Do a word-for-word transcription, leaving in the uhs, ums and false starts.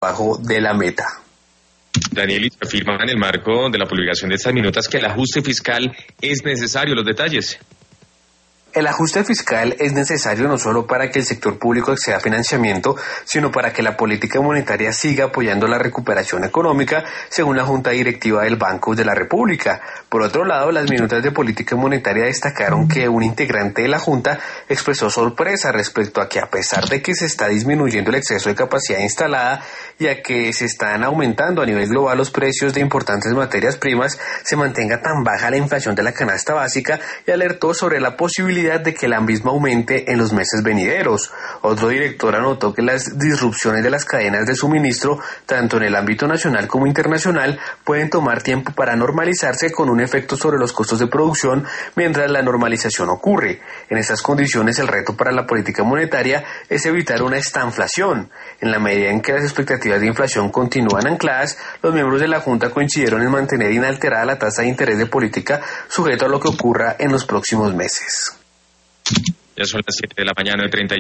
debajo de la meta. Daniel, se afirma en el marco de la publicación de estas minutas que el ajuste fiscal es necesario. Los detalles. El ajuste fiscal es necesario no solo para que el sector público acceda a financiamiento, sino para que la política monetaria siga apoyando la recuperación económica, según la Junta Directiva del Banco de la República. Por otro lado, las minutas de política monetaria destacaron que un integrante de la Junta expresó sorpresa respecto a que, a pesar de que se está disminuyendo el exceso de capacidad instalada y a que se están aumentando a nivel global los precios de importantes materias primas, se mantenga tan baja la inflación de la canasta básica, y alertó sobre la posibilidad de que la misma aumente en los meses venideros. Otro director anotó que las disrupciones de las cadenas de suministro, tanto en el ámbito nacional como internacional, pueden tomar tiempo para normalizarse, con un efecto sobre los costos de producción mientras la normalización ocurre. En estas condiciones, el reto para la política monetaria es evitar una estanflación. En la medida en que las expectativas de inflación continúan ancladas, los miembros de la Junta coincidieron en mantener inalterada la tasa de interés de política, sujeto a lo que ocurra en los próximos meses. Ya son las siete de la mañana de treinta y